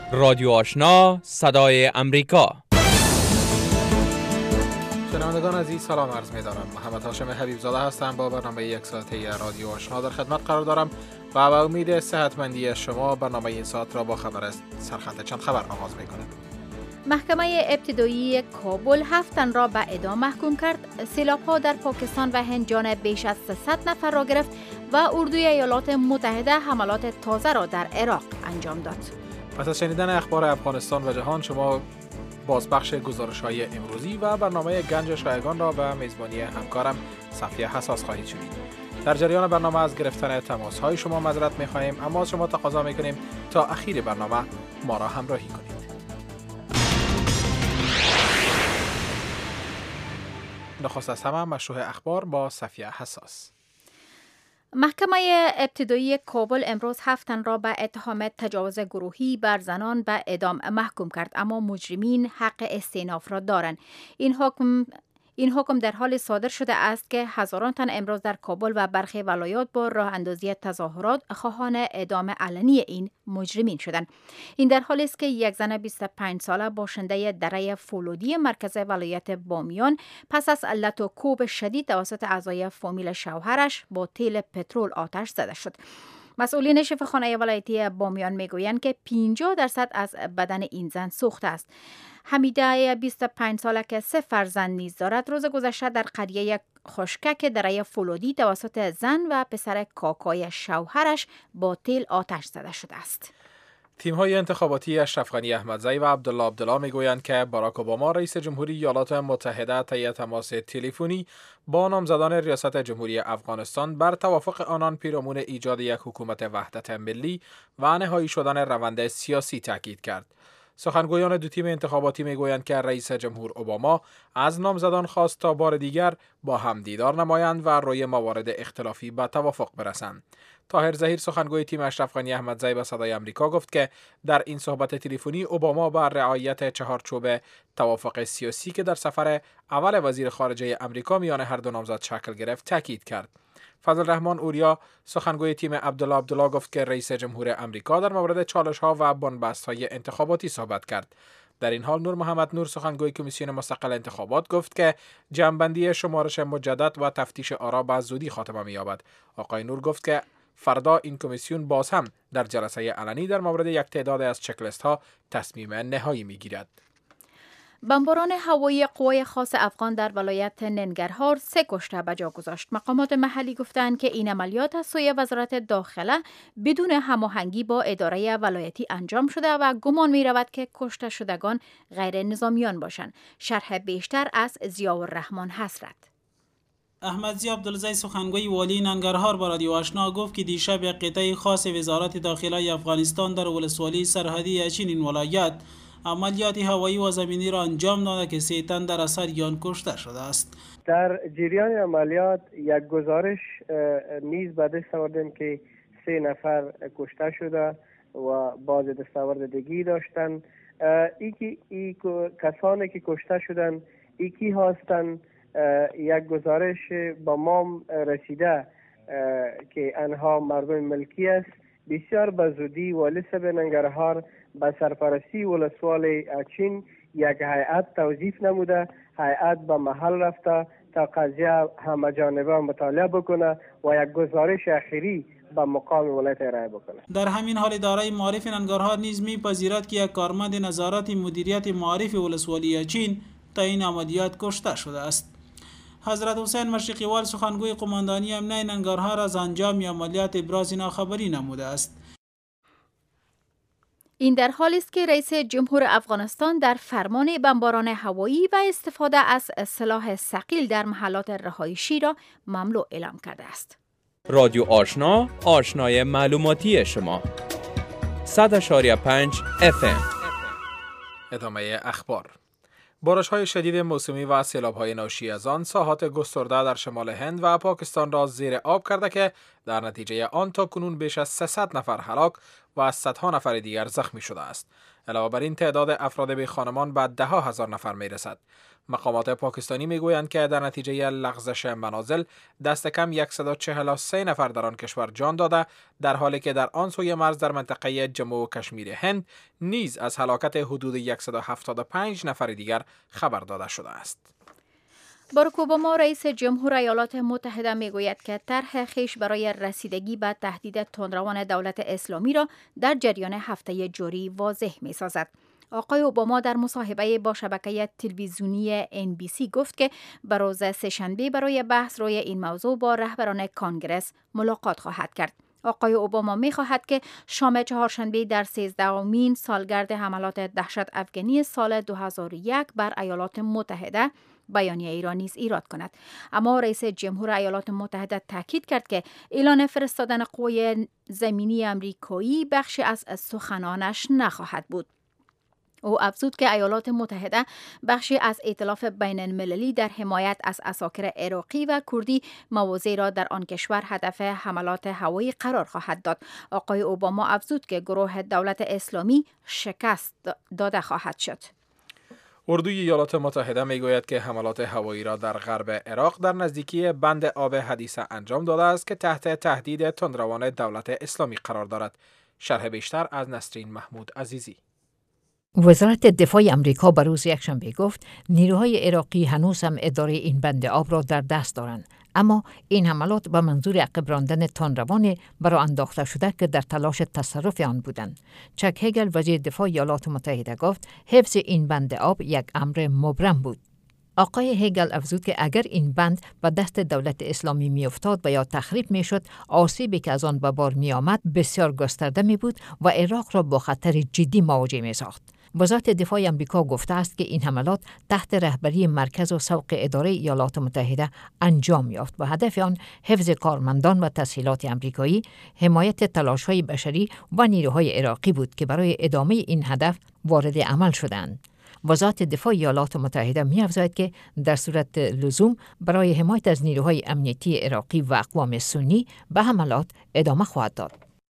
رادیو آشنا صدای امریکا. شنوندگان عزیز سلام عرض می دارم. محمد هاشم حبیب زاده هستم. با برنامه یک ساعته رادیو آشنا در خدمت قرار دارم و با امید صحتمندی شما برنامه این ساعت را با خبر از سرخط چند خبر آغاز می کنیم. محکمه ابتدایی کابل 7 تن را به اعدام محکوم کرد. سیلاب‌ها در پاکستان و هند جان بیش از 300 نفر را گرفت و اردوی ایالات متحده حملات تازه را در عراق انجام داد. پس از شنیدن اخبار افغانستان و جهان، شما بازپخش گزارش‌های امروزی و برنامه گنج شایگان را به میزبانی همکارم صفیه حساس خواهید شنید. در جریان برنامه از گرفتن تماس‌های شما معذرت می‌خواهیم، اما از شما تقاضا می‌کنیم تا اخیر برنامه ما را همراهی کنید. نخست از همه مشروع اخبار با صفیه حساس. محکمه ابتدایی کابل امروز 7 تن را به اتهام تجاوز گروهی بر زنان به اعدام محکوم کرد، اما مجرمین حق استئناف را دارند. این حکم در حال صادر شده است که هزاران تن امروز در کابل و برخی ولایات با راه اندازی تظاهرات خواهان اعدام علنی این مجرمین شدند. این در حالی است که یک زن 25 ساله باشنده دره فولودی مرکز ولایت بامیان پس از علت و کوب شدید توسط اعضای فامیل شوهرش با تیل پترول آتش زده شد. مسئولین شفاخانه ولایتی بامیان میگویند که 50% از بدن این زن سوخته است. حمیده 25 ساله که 3 فرزند نیز دارد، روز گذشته در قریه خشکک دره فولودی توسط زن و پسر کاکای شوهرش با تیل آتش زده شده است. تیم‌های انتخاباتی اشرف غنی احمدزی و عبدالله میگویند که باراک اوباما رئیس جمهوری ایالات متحده طی تماس تلفنی با نامزدان ریاست جمهوری افغانستان بر توافق آنان پیرامون ایجاد یک حکومت وحدت ملی و نهایی شدن روند سیاسی تاکید کرد. سخنگویان دو تیم انتخاباتی میگویند که رئیس جمهور اوباما از نامزدان خواست تا بار دیگر با هم دیدار نمایند و روی موارد اختلافی به توافق برسند. طاهر ظهیر سخنگوی تیم اشرف غنی احمدزی به صدای امریکا گفت که در این صحبت تلفنی اوباما بر رعایت چهارچوب توافق سیاسی که در سفر اول وزیر خارجه امریکا میان هر دو نامزد شکل گرفت تاکید کرد. فضل رحمان اوریا سخنگوی تیم عبدالله گفت که رئیس جمهور امریکا در مورد چالش‌ها و بن‌بست‌های انتخاباتی صحبت کرد. در این حال نور محمد نور سخنگوی کمیسیون مستقل انتخابات گفت که جمع‌بندی شمارش مجدد و تفتیش آرا به زودی خاتمه می‌یابد. آقای نور گفت که فردا این کمیسیون باز هم در جلسه علنی در مورد یک تعداد از چک‌لیست‌ها تصمیم نهایی می‌گیرد. بمباران هوایی قوای خاص افغان در ولایت ننگرهار 3 کشته به جا گذاشت. مقامات محلی گفتند که این عملیات از سوی وزارت داخله بدون هماهنگی با اداره ولایتی انجام شده و گمان می رود که کشته شدگان غیر نظامیان باشند. شرح بیشتر از ضیاءالرحمن حسرت. احمدزی عبدالزی سخنگوی والی ننگرهار با رادیو آشنا گفت که دیشب یک قطعه خاص وزارت داخله افغانستان در ولسوالی سرحدی اچین این ولایت عملیات هوایی و زمینی را انجام داده که 3 تن در اثر آن کشته شده است. در جریان عملیات یک گزارش نیز به دست آوردیم که 3 نفر کشته شده و باز دستاورد دیگی داشتند. ای کسانی که کشته شدند کی هستند؟ یک گزارش با ما رسیده که آنها مردم ملکی است. بسیار به زودی والی صاحب ننگرهار به سرپرستی ولسوالی اچین یک هیئت توظیف نموده. هیئت به محل رفته تا قضیه همه جانبه مطالعه بکنه و یک گزارش اخیری به مقام ولایت ارائه بکنه. در همین حال اداره معارف ننگرهار نیز می‌پذیرد که یک کارمند نظارت مدیریت معارف ولسوالی اچین تا این عملیات کشته شده است. حضرت حسین مشرقیوال سخنگوی قماندانی امنیت ننگرهار از انجام عملیات ابراز ناخبری نموده است. این در حالی است که رئیس جمهور افغانستان در فرمان بمباران هوایی و استفاده از سلاح ثقیل در محلات رهایشی را ممنوع اعلام کرده است. رادیو آشنا، آشنای معلوماتی شما. 100.5 FM. ادامه اخبار. بارش‌های شدید موسمی و سیلاب‌های ناشی از آن ساحات گسترده در شمال هند و پاکستان را زیر آب کرده که در نتیجه آن تا کنون بیش از 300 نفر هلاک و صدها نفر دیگر زخمی شده است. علاوه بر این تعداد افراد بی خانمان به 10,000 نفر می رسد. مقامات پاکستانی می گویند که در نتیجه لغزش منازل دست کم 143 نفر در آن کشور جان داده، در حالی که در آن سوی مرز در منطقه جمو و کشمیر هند نیز از هلاکت حدود 175 نفر دیگر خبر داده شده است. باراک اوباما رئیس جمهور ایالات متحده میگوید که طرح خویش برای رسیدگی به تهدید تندروان دولت اسلامی را در جریان هفته جاری واضح می سازد. آقای اوباما در مصاحبه با شبکه تلویزیونی NBC گفت که به روز سه‌شنبه برای بحث روی این موضوع با رهبران کانگرس ملاقات خواهد کرد. آقای اوباما می خواهد که شام چهارشنبه در 13مین سالگرد حملات دهشت افغانی سال 2001 بر ایالات متحده بیانیه ایران نیز ایراد کند. اما رئیس جمهور ایالات متحده تاکید کرد که اعلان فرستادن قوای زمینی آمریکایی بخشی از سخنانش نخواهد بود. او افزود که ایالات متحده بخشی از ائتلاف بین المللی در حمایت از عساکر عراقی و کردی مواضع را در آن کشور هدف حملات هوایی قرار خواهد داد. آقای اوباما افزود که گروه دولت اسلامی شکست داده خواهد شد. اردوی ایالات متحده میگوید که حملات هوایی را در غرب عراق در نزدیکی بند آب حدیثه انجام داده است که تحت تهدید تندروان دولت اسلامی قرار دارد. شرح بیشتر از نسرین محمود عزیزی. وزارت دفاع امریکا بر روز یکشنبه گفت نیروهای عراقی هنوز هم اداره این بند آب را در دست دارند، اما این حملات به منظور عقب راندن تندروان برای انداخته شده که در تلاش تصرف آن بودند. چک هگل وزیر دفاع ایالات متحده گفت حفظ این بند آب یک امر مبرم بود. آقای هگل افزود که اگر این بند به دست دولت اسلامی میافتاد و یا تخریب میشد، آسیبی که از آن به بار می آمد بسیار گسترده می بود و عراق را با خطر جدی مواجه می ساخت. وزارت دفاع آمریکا گفته است که این حملات تحت رهبری مرکز و سوق اداره ایالات متحده انجام یافت و هدف آن حفظ کارمندان و تسهیلات آمریکایی، حمایت تلاش‌های بشری و نیروهای عراقی بود که برای ادامه این هدف وارد عمل شدند. وزارت دفاع ایالات متحده می‌افزاید که در صورت لزوم برای حمایت از نیروهای امنیتی عراقی و اقوام سنی به حملات ادامه خواهد داد.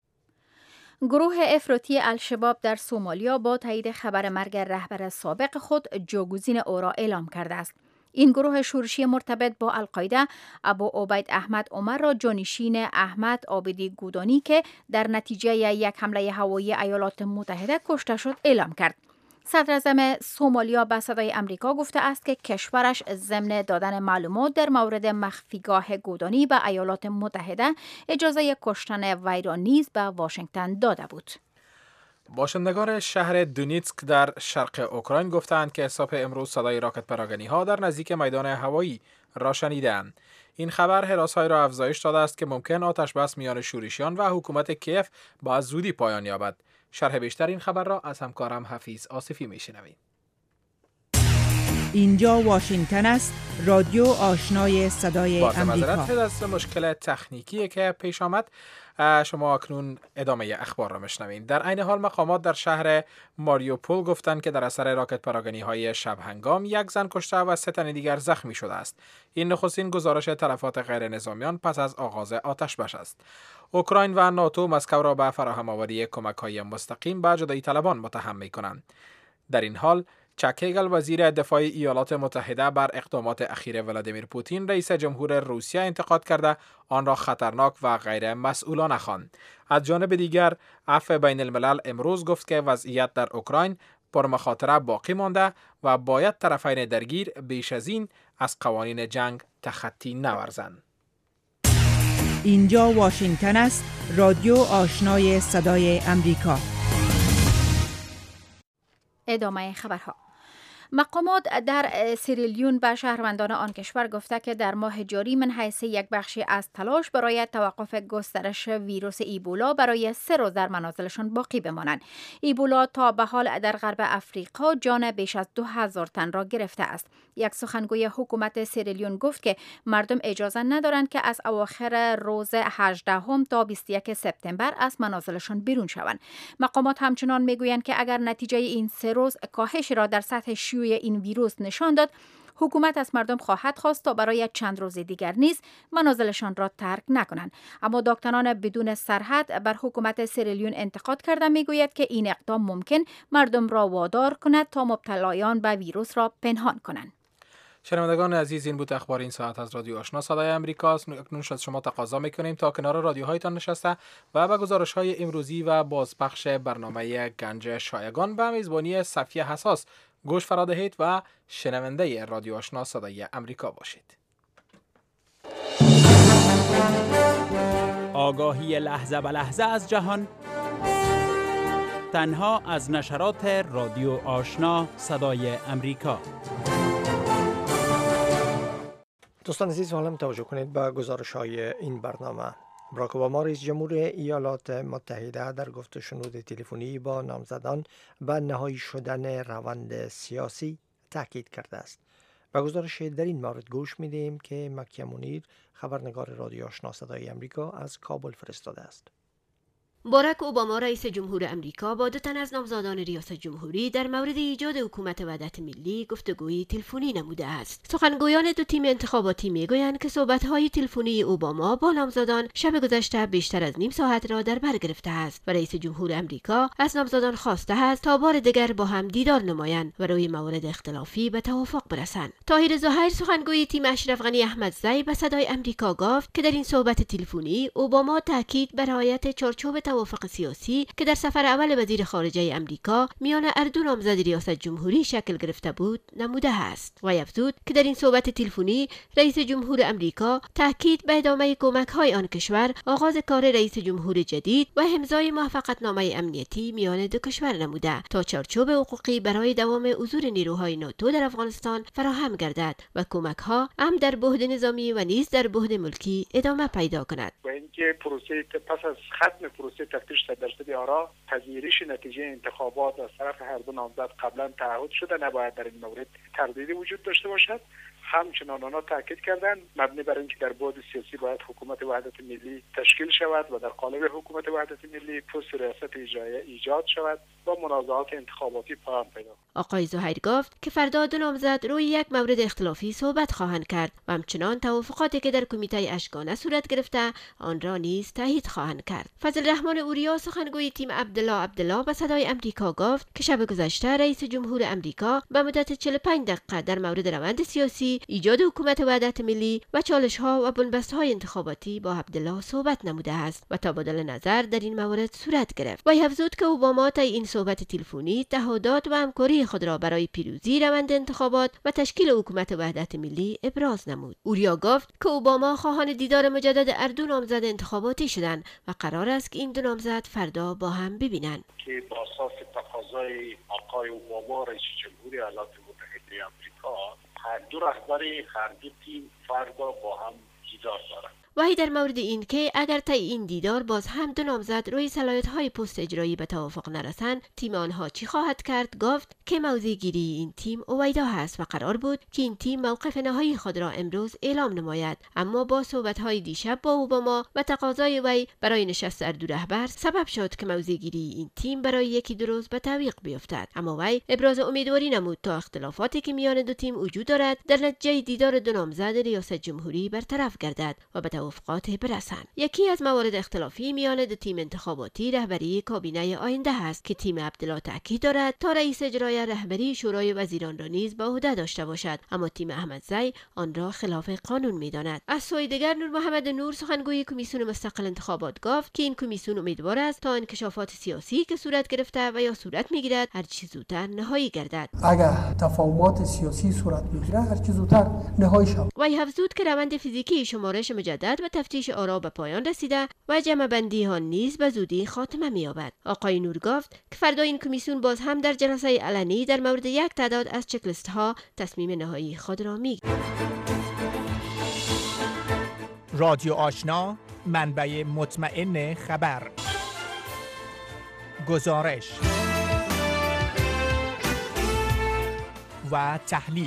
گروه افراطی الشباب در سومالیا با تایید خبر مرگ رهبر سابق خود جاگزین او را اعلام کرده است. این گروه شورشی مرتبط با القاعده ابو عبید احمد عمر را جانشین احمد عابدی گودانی که در نتیجه یک حمله هوایی ایالات متحده کشته شد اعلام کرد. صدراعظم سومالیا به صدای امریکا گفته است که کشورش ضمن دادن معلومات در مورد مخفیگاه گودانی به ایالات متحده اجازه کشتن وی را نیز به واشنگتن داده بود. باشندگان شهر دونیتسک در شرق اوکراین گفتند که صبح امروز صدای راکت پراگنی ها در نزدیک میدان هوایی را شنیدند. این خبر هراس‌های را افزایش داده است که ممکن آتش بس میان شورشیان و حکومت کیف با زودی پایان یابد. شرح بیشتر این خبر را از همکارم حفیظ آصفی میشنویم. اینجا واشنگتن است، رادیو آشنای صدای امریکا. معذرت از مشکل تکنیکی که پیش آمد. شما اکنون ادامه اخبار را میشنوید. در عین حال مقامات در شهر ماریوپول گفتند که در اثر راکت پراگنی های شب هنگام یک زن کشته و 3 تن دیگر زخمی شده است. این نخستین گزارش تلفات غیر نظامیان پس از آغاز آتش‌بس است. اوکراین و ناتو مسکو را به فراهم آوری کمک‌های مستقیم به جدایی طلبان متهم می‌کنند. در این حال چک هگل وزیر دفاع ایالات متحده بر اقدامات اخیر ولادیمیر پوتین رئیس جمهور روسیه انتقاد کرده آن را خطرناک و غیر مسئولانه خواند. از جانب دیگر عفو بین الملل امروز گفت که وضعیت در اوکراین پر مخاطره باقی مانده و باید طرفین درگیر بیش از این از قوانین جنگ تخطی نورزند. اینجا واشنگتن است، رادیو آشنای صدای امریکا. ادامه خبرها. مقامات در سیریلیون به شهروندان آن کشور گفته که در ماه جاری من حیث یک بخشی از تلاش برای توقف گسترش ویروس ایبولا برای 3 روز در منازلشان باقی بمانند. ایبولا تا به حال در غرب افریقا جان بیش از 2000 تن را گرفته است. یک سخنگوی حکومت سیریلیون گفت که مردم اجازه ندارند که از اواخر روز 18 تا 21 سپتامبر از منازلشان بیرون شوند. مقامات همچنان میگویند که اگر نتیجه این 3 روز کاهش را در سطح شیوع شیوع این ویروس نشان داد، حکومت از مردم خواهد خواست تا برای چند روز دیگر نیز منازلشان را ترک نکنند. اما دکتران بدون سرحد بر حکومت سیرالیون انتقاد کرده میگوید که این اقدام ممکن مردم را وادار کند تا مبتلایان به ویروس را پنهان کنند. شنوندگان عزیز، این بود اخبار این ساعت از رادیو آشنا صدای آمریکا. اکنون از شما تقاضا میکنیم تا کنار رادیوهایتان نشسته و به گزارش‌های امروزی و بازپخش برنامه گنج شایگان به میزبانی صفیه حساس گوش فرا دهید و شنونده رادیو آشنا صدای آمریکا باشید. آگاهی لحظه به لحظه از جهان تنها از نشرات رادیو آشنا صدای آمریکا. دوستان عزیز، حالا توجه کنید به گزارش‌های این برنامه. باراک اوباما رئیس جمهور ایالات متحده در گفت و شنود تلفنی با نامزدان به نهایی شدن روند سیاسی تاکید کرده است. به گزارش در این مورد گوش میدیم که مکیه منیر، خبرنگار رادیو آشنا صدای آمریکا، از کابل فرستاده است. باراک اوباما رئیس جمهور امریکا با 2 تن از نامزدان ریاست جمهوری در مورد ایجاد حکومت وحدت ملی گفتگوی تلفنی نموده است. سخنگویان 2 تیم انتخاباتی میگویند که صحبت‌های تلفنی اوباما با نامزدان شب گذشته بیشتر از نیم ساعت را در بر گرفته است و رئیس جمهور امریکا از نامزدان خواسته است تا بار دیگر با هم دیدار نمایند و روی موارد اختلافی به توافق برسند. طاهر ظاهر، سخنگوی تیم اشرف غنی احمدزی، به صدای آمریکا گفت که در این صحبت تلفنی اوباما تاکید بر رعایت چارچوب توافق سیاسی که در سفر اول وزیر خارجه امریکا میان اردو نامزد ریاست جمهوری شکل گرفته بود نموده است و افزود که در این صحبت تلفنی رئیس جمهور امریکا تاکید به ادامه کمک‌های آن کشور، آغاز کار رئیس جمهور جدید و امضای موافقتنامه امنیتی میان 2 کشور نموده تا چارچوب حقوقی برای دوام حضور نیروهای ناتو در افغانستان فراهم گردد و کمک‌ها هم در بعد نظامی و نیز در بعد ملکی ادامه پیدا کند. و اینکه پروسه پس از ختم پروسه تفتیش 100% آرا پذیرش نتیجه انتخابات از طرف هر دو نامزد قبلا تعهد شده، نباید در این مورد تردیدی وجود داشته باشد. همچنان آنها تاکید کردند مبنی بر اینکه در بعد سیاسی باید حکومت وحدت ملی تشکیل شود و در قالب حکومت وحدت ملی پست ریاست اجرایی ایجاد شود و منازعات انتخاباتی پایان پیدا کند. آقای ظاهر گفت که فردا 2 نامزد روی یک مورد اختلافی صحبت خواهند کرد و همچنان توافقاتی که در کمیته اشگانه صورت گرفته آن را نیز تایید خواهند کرد. فضل الرحمن اوریا، سخنگوی تیم عبدالله به صدای آمریکا گفت که شب گذشته رئیس جمهور آمریکا به مدت 45 دقیقه در مورد روند سیاسی، ایجاد حکومت وحدت ملی و چالش‌ها و بنبست‌های انتخاباتی با عبدالله صحبت نموده است و تبادل نظر در این مورد صورت گرفت. و افزود که اوباما طی این صحبت تلفنی تعهدات و همکاری خود را برای پیروزی روند انتخابات و تشکیل حکومت وحدت ملی ابراز نمود. اوریا گفت که اوباما خواهان دیدار مجدد اردو نامزد انتخاباتی شدند و قرار است که این 2 نامزد فردا با هم ببینند. که با اساس تقاضای آقای اوباما رئیس جمهور ایالات متحده آمریکا، هر 2 رهبر هر 2 تیم فردا با هم دیدار دارند. وحی در مورد این که اگر طی این دیدار باز هم 2 نامزد روی صلاحیت‌های پست اجرایی به توافق نرسند، تیم آنها چی خواهد کرد؟ گفت که موضع گیری این تیم اویدا هست و قرار بود که این تیم موقف نهایی خود را امروز اعلام نماید، اما با صحبت‌های دیشب با اوباما و تقاضای وی برای نشست اردو رهبر سبب شد که موضع گیری این تیم برای 1-2 روز به تعویق بیفتد. اما وی ابراز امیدواری نمود تا اختلافاتی که میان 2 تیم وجود دارد در نتیجه دیدار 2 نامزد ریاست جمهوری برطرف گردد و به توافقات برسند. یکی از موارد اختلافی میان 2 تیم انتخاباتی رهبری کابینه آینده است که تیم عبدالله تاکید دارد تا رئیس اجرایی رهبری شورای وزیران را نیز به عهده داشته باشد، اما تیم احمدزی آن را خلاف قانون می‌داند. از سوی دیگر نور محمد نور، سخنگوی کمیسیون مستقل انتخابات گفت که این کمیسیون امیدوار است تا انکشافات سیاسی که صورت گرفته و یا صورت می‌گیرد هر چه زودتر نهایی گردد. اگر تفاهمات سیاسی صورت می‌گیرد هر چه زودتر نهایی شود. و افزود که روند فیزیکی شمارش مجدد و تفتیش آرا به پایان رسیده و جمع بندی ها نیز به زودی خاتمه می‌یابد. آقای نور گفت که فردا این کمیسیون باز هم در جلسه علنی در مورد یک تعداد از چکلیست ها تصمیم نهایی خود را می‌گیرد. رادیو آشنا، منبع مطمئن خبر، گزارش و تحلیل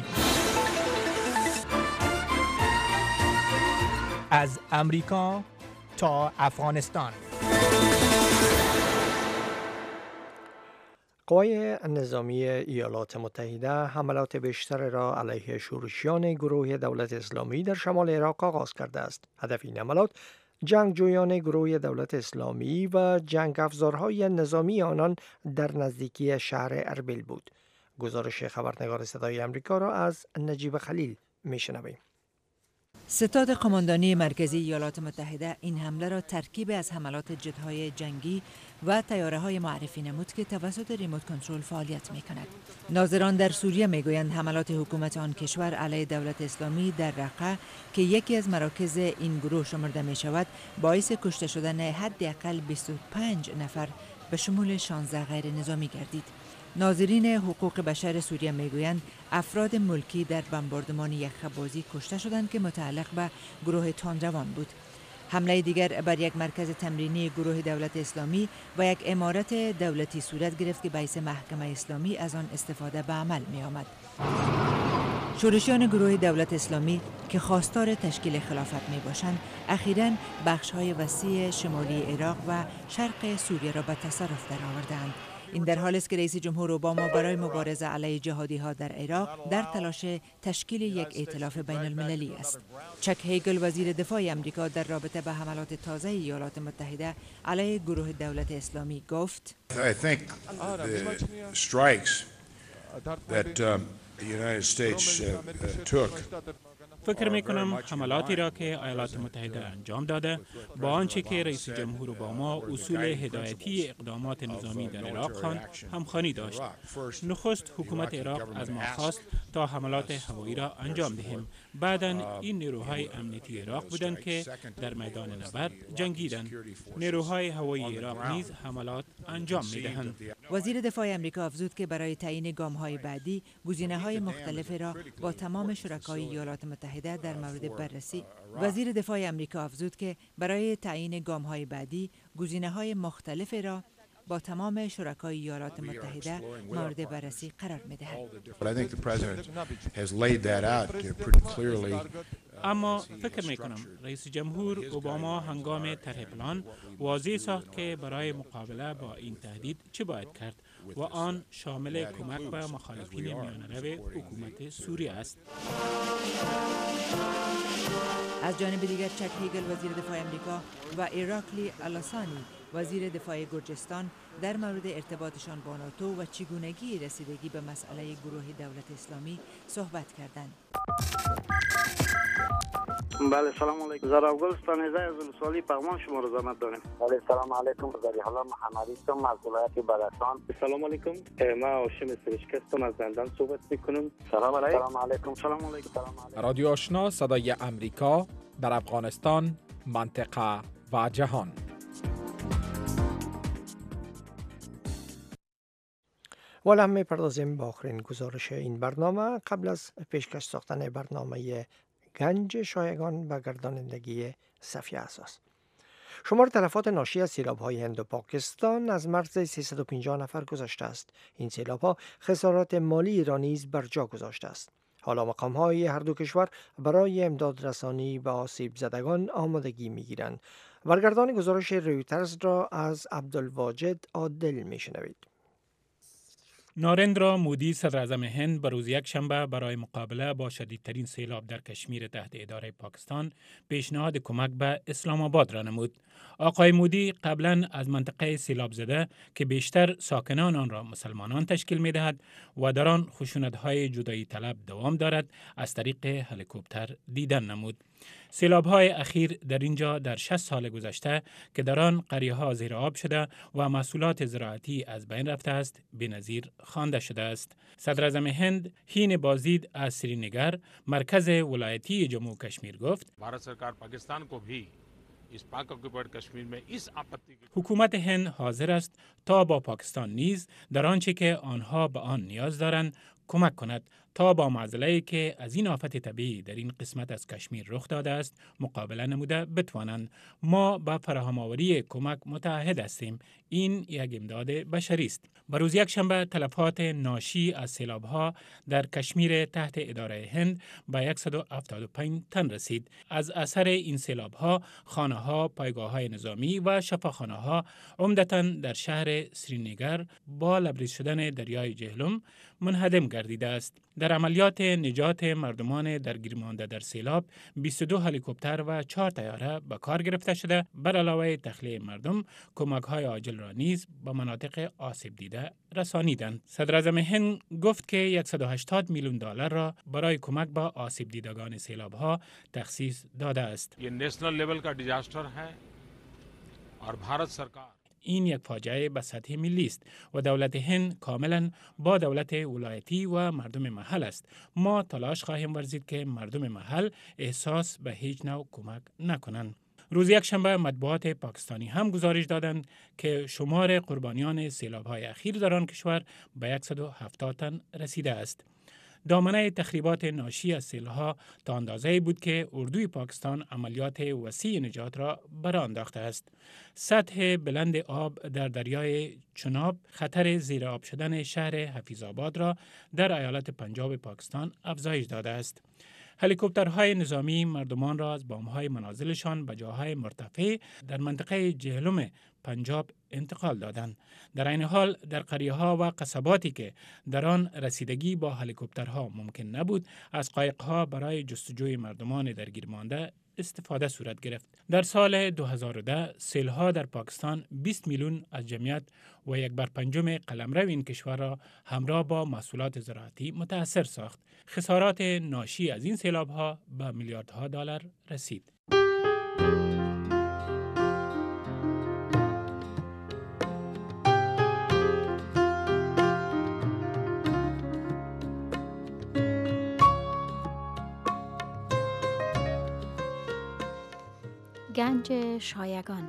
از امریکا تا افغانستان. قوای نظامی ایالات متحده حملات بیشتر را علیه شورشیان گروه دولت اسلامی در شمال عراق آغاز کرده است. هدف این حملات جنگجویان گروه دولت اسلامی و جنگ افزارهای نظامی آنان در نزدیکی شهر اربیل بود. گزارش خبرنگار صدای آمریکا را از نجیب خلیل میشنویم. ستاد قماندانی مرکزی ایالات متحده این حمله را ترکیب از حملات جت‌های جنگی و طیاره‌های معرفی نمود که توسط ریموت کنترل فعالیت می‌کند. ناظران در سوریه می‌گویند حملات حکومت آن کشور علیه دولت اسلامی در رقه که یکی از مراکز این گروه شمرده می‌شود، باعث کشته شدن حداقل 25 نفر به شمول 16 غیر نظامی گردید. ناظرین حقوق بشر سوریه میگویند افراد ملکی در بمباردمان یک خبازی کشته شدند که متعلق به گروه تندروان بود. حمله دیگر بر یک مرکز تمرینی گروه دولت اسلامی و یک عمارت دولتی صورت گرفت که باعث محکمه اسلامی از آن استفاده به عمل می آمد. شورشیان گروه دولت اسلامی که خواستار تشکیل خلافت می باشند، اخیراً بخش‌های وسیع شمالی عراق و شرق سوریه را به تصرف درآوردند. این در حالی است که رئیس جمهور اوباما برای مبارزه علیه جهادی‌ها در عراق در تلاش تشکیل یک ائتلاف بین المللی است. چک هیگل وزیر دفاع آمریکا در رابطه با حملات تازه ایالات متحده علیه گروه دولت اسلامی گفت: I think the strikes that the United States took فکر می کنم حملاتی را که ایالات متحده انجام داده با آنچه که رئیس جمهور اوباما اصول هدایتی اقدامات نظامی در عراق خواند همخوانی داشت. نخست حکومت عراق از ما خواست تا حملات هوایی را انجام دهیم. بعداً این نیروهای امنیتی عراق بودند که در میدان نبرد جنگیدند. نیروهای هوایی عراق نیز حملات انجام می دهند. وزیر دفاع آمریکا افزود که برای تعیین گام‌های بعدی گزینه‌های مختلفی را با تمام شرکای ایالات متحده در مورد بررسی. وزیر دفاع آمریکا افزود که برای تعیین گام‌های بعدی گزینه‌های مختلفی را با تمام شرکای ایالات متحده مورد بررسی قرار می‌دهد. اما فکر می‌کنم رئیس جمهور اوباما هنگام طرح پلان واضح ساخت که برای مقابله با این تهدید چه باید کرد و آن شامل کمک به مخالفین میانه‌رو حکومت سوریه است. از جانب دیگر چک هیگل وزیر دفاع آمریکا و ایراکلی الاسانی وزیر دفاع گرجستان در مورد ارتباطشان با ناتو و چگونگی رسیدگی به مسئله گروه دولت اسلامی صحبت کردند. بله سلام علیکم. زرافگل استانیزه از سوالی پیغام شما رو زحمت داریم. بله سلام علیکم. زری حالا محمدی هستم از ولایت بلخان. سلام علیکم. ما هاشم سرشک هستم از زندان صحبت میکنم. سلام علیکم. سلام علیکم. سلام علیکم. رادیو آشنا صدای آمریکا در افغانستان، منطقه و جهان. والا می پردازیم با آخرین گزارش این برنامه قبل از پیشکش ساختن برنامه گنج شایگان و گردانندگی صفی اساس. شمار تلفات ناشی از سیلاب‌های هند و پاکستان از مرز 350 نفر گذشته است. این سیلاب‌ها خسارات مالی را نیز بر جا گذاشته است. حالا مقام‌های هر دو کشور برای امداد رسانی به آسیب زدگان آمادگی می‌گیرند. برگردان گزارش رویترز را از عبدالواجد عادل می‌شنوید. نارندرا مودی صدر اعظم هند به روز یکشنبه برای مقابله با شدیدترین سیلاب در کشمیر تحت اداره پاکستان پیشنهاد کمک به اسلام آباد را نمود. آقای مودی قبلا از منطقه سیلاب زده که بیشتر ساکنان آن را مسلمانان تشکیل می دهد و در آن خشونت‌های جدایی طلب دوام دارد از طریق هلیکوپتر دیدن نمود. سیلاب‌های اخیر در اینجا در 60 سال گذشته که در آن قریه‌ها زیر آب شده و محصولات زراعتی از بین رفته است بی‌نظیر خوانده شده است. صدر اعظم هند هین بازدید از سرینگر مرکز ولایتی جموں و کشمیر گفت حکومت هند حاضر است تا با پاکستان نیز در آنچه که آنها به آن نیاز دارند کمک کند تا با معضله‌ای که از این آفت طبیعی در این قسمت از کشمیر رخ داده است مقابله نموده بتوانند. ما با فراهم آوری کمک متعهد هستیم. این یک امداد بشری است. به روز یکشنبه تلفات ناشی از سیلاب‌ها در کشمیر تحت اداره هند به 175 تن رسید. از اثر این سیلاب‌ها خانه‌ها، پایگاه‌های نظامی و شفاخانه‌ها عمدتاً در شهر سرینگر با لبریز شدن دریای جهلم منهدم گردیده است. در عملیات نجات مردمان درگیر مانده در سیلاب 22 هلیکوپتر و 4 طیاره به کار گرفته شده. بر علاوه تخلیه مردم، کمک‌های عاجل را نیز به مناطق آسیب دیده رسانیدند. صدر اعظم هند گفت که 180 میلیون دلار را برای کمک به آسیب دیدگان سیلاب‌ها تخصیص داده است. ये national level का डिजास्टर है और भारत सरकार این یک فاجعه به سطح ملی است و دولت هند کاملا با دولت ولایتی و مردم محل است. ما تلاش خواهیم ورزید که مردم محل احساس به هیچ نوع کمک نکنند. روز یکشنبه مطبوعات پاکستانی هم گزارش دادند که شمار قربانیان سیلاب‌های اخیر در آن کشور به 170 تن رسیده است. دامنه تخریبات ناشی از سیل‌ها تا اندازه‌ای بود که اردوی پاکستان عملیات وسیع نجات را برآورده انداخته است. سطح بلند آب در دریای چناب خطر زیر آب شدن شهر حفیظآباد را در ایالت پنجاب پاکستان افزایش داده است. هلیکوپترهای نظامی مردمان را از بام‌های منازلشان به جاهای مرتفع در منطقه جهلم پنجاب انتقال دادند. در این حال در قریه‌ها و قصباتی که در آن رسیدگی با هلیکوپترها ممکن نبود، از قایق‌ها برای جستجوی مردمان درگیر مانده استفاده صورت گرفت. در سال 2010 سیل‌ها در پاکستان 20 میلیون از جمعیت و 1/5 قلمرو این کشور را همراه با محصولات زراعتی متاثر ساخت. خسارات ناشی از این سیلاب‌ها به میلیاردها دلار رسید. گنج شایگان.